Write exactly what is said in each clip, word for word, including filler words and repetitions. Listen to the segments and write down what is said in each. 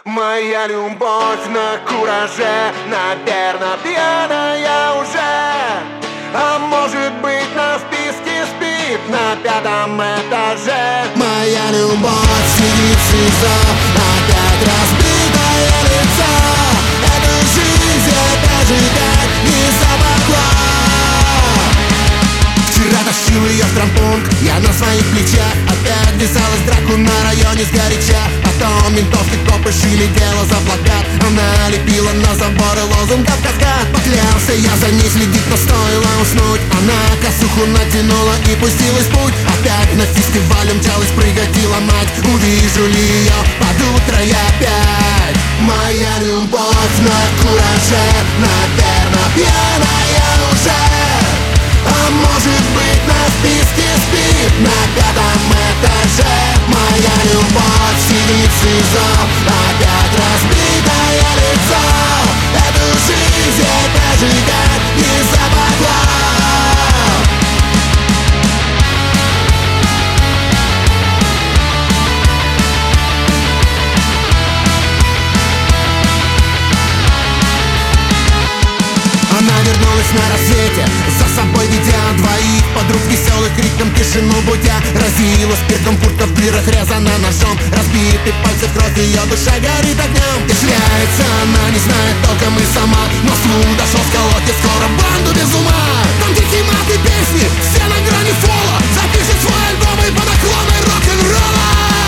Моя любовь на кураже, наверно, пьяная уже. А может быть, на списке спит на пятом этаже. Моя любовь сидит в СИЗО, опять разбитое лицо. Эту жизнь я прожигать не смогла. Вчера тащил ее в травмпункт, я на своих плечах. Опять ввязалась в драку на районе сгоряча. Потом ментовки копы шили дело за плакат. Она лепила на заборы лозунгов каскад. Поклялся я за ней следить, но стоило уснуть. Она косуху натянула и пустилась в путь. Опять на фестиваль умчалась прыгать и ломать. Увижу ли ее под утро я опять. Моя любовь на кураже, наверно, пьяная уже. А может быть, на списке спит на пятом этаже. Моя любовь сидит в СИЗО, опять разбитое лицо. Эту жизнь я прожигать не смогла. Она вернулась на рассвете, за собой ведя двоих подруг веселых, криком тишину будя. Разила спиртом, куртка в дырах резана ножом. Разбитый пальцы в кровь, ее душа горит огнем. И шляется она, не знает толком и сама. Но слух дошел с колодки, скоро банду без ума. Там дикие маты песни, все на грани фола. Запишет свой альбом и под наклоной рок-н-ролла.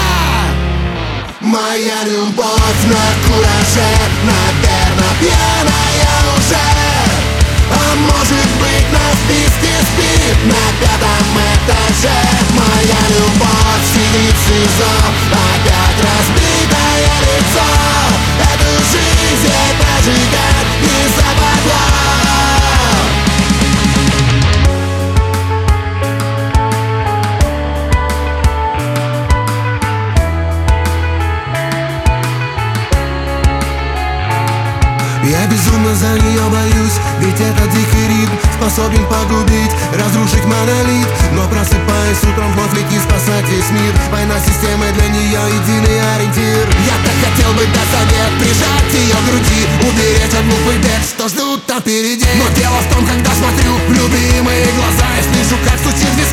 Моя любовь на кураже, наверно, пьяная уже. А может быть, на списке спит на пятом этаже. Моя любовь сидит в СИЗО, опять разбитое лицо. Эту жизнь я прожигать не смогла. Я безумно за нее боюсь, ведь этот дикий ритм способен погубить, разрушить монолит. Но просыпаясь утром, вновь лети спасать весь мир. Война системы для нее единый ориентир. Я так хотел бы дать совет, прижать ее к груди, уберечь от глупых бед, что ждут там впереди. Но дело в том, когда смотрю в любимые глаза, я слышу, как стучит